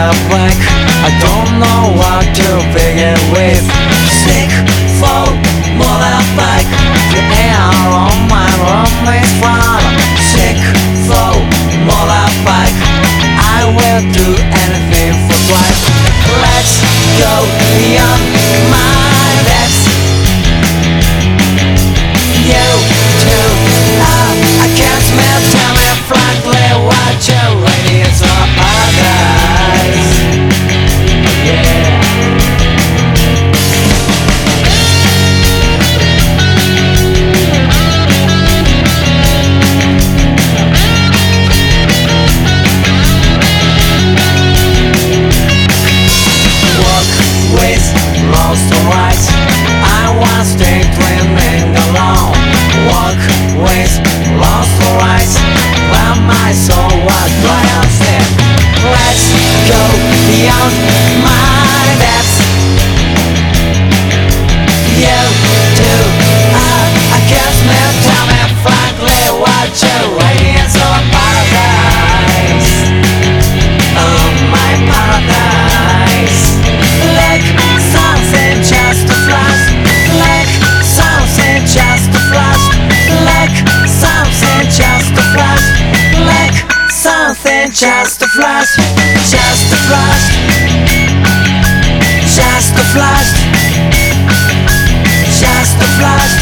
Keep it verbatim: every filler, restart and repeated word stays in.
a back. I don't know what to begin with. Sick for motorbike. The air on my room is fun. Sick for motorbike. I will do anything for life. Let's go beyond my depths. You too. Ah, I can't smell. Tell me frankly what you're ready. It's a paradise. Yeah. Walk with lost rights. I was daydreaming alone. Walk with lost rights. While my soul was dry and still. Let's go beyond my depths. You too. Ah, I can't smell. Tell me frankly what you're waiting. It's a paradise. Oh, my paradise. Like something just a flash. Like something just a flash. Like something just a flash. Like something just a flash. Just a flash. Just a flash. Just a flash.